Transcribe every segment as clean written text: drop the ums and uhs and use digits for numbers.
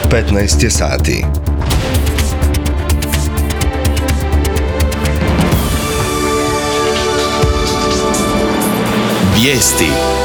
15 je sati. Vijesti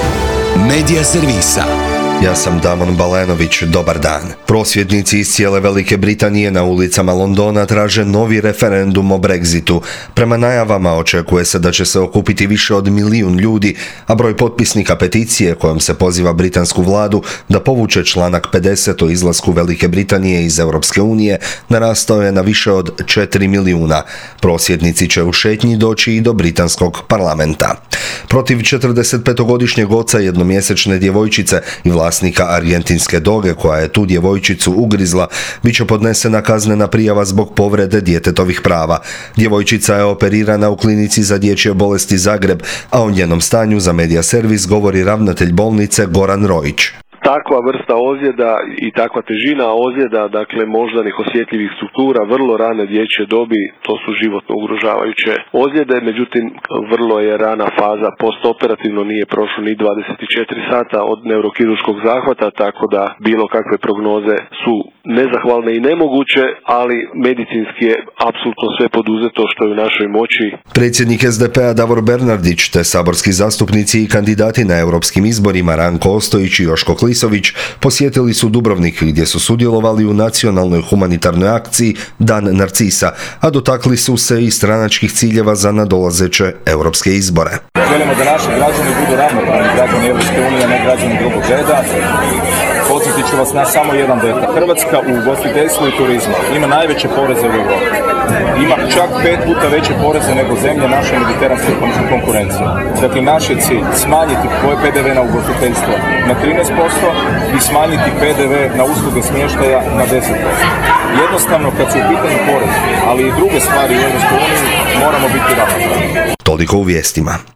Medija servisa. Ja sam Damon Balenović, dobar dan. Prosvjednici iz cijele Velike Britanije na ulicama Londona traže novi referendum o Brexitu. Prema najavama očekuje se da će se okupiti više od 1 milijun ljudi, a broj potpisnika peticije kojom se poziva britansku vladu da povuče članak 50 o izlasku Velike Britanije iz Europske unije narastao je na više od 4 milijuna. Prosvjednici će u šetnji doći i do britanskog parlamenta. Protiv 45-godišnjeg oca jednomjesečne djevojčice i vlasnika argentinske doge koja je tu djevojčicu ugrizla, bit će podnesena kaznena prijava zbog povrede djetetovih prava. Djevojčica je operirana u klinici za dječje bolesti Zagreb, a o njenom stanju za Medija servis govori ravnatelj bolnice Goran Rojić. Takva vrsta ozljeda i takva težina ozljeda, dakle moždanih osjetljivih struktura, vrlo rane dječje dobi, to su životno ugrožavajuće ozljede, međutim vrlo je rana faza, postoperativno nije prošlo ni 24 sata od neurokirurškog zahvata, tako da bilo kakve prognoze su nezahvalne i nemoguće, ali medicinski je apsolutno sve poduzeto što je u našoj moći. Predsjednik SDP-a Davor Bernardić te saborski zastupnici i kandidati na europskim izborima Ranko Ostojić i Joško Klisović posjetili su Dubrovnik gdje su sudjelovali u nacionalnoj humanitarnoj akciji Dan Narcisa, a dotakli su se i stranačkih ciljeva za nadolazeće europske izbore. Želimo da naši građani budu ravnopravni građani Europske unije, ne građani drugog reda. Podsjetit ću vas na samo jedan detalj. Hrvatska u ugostiteljstvu i turizmu ima najveće poreze u Europi. Ima čak 5 puta veće poreze nego zemlje naše mediteranske konkurencije. Dakle, naš je cilj smanjiti PDV na ugostiteljstvo na 13% i smanjiti PDV na usluge smještaja na 10%. Jednostavno, kad su u pitanju porezi, ali i druge stvari u Europskoj uniji, moramo biti ravnopravni. Toliko u vijestima.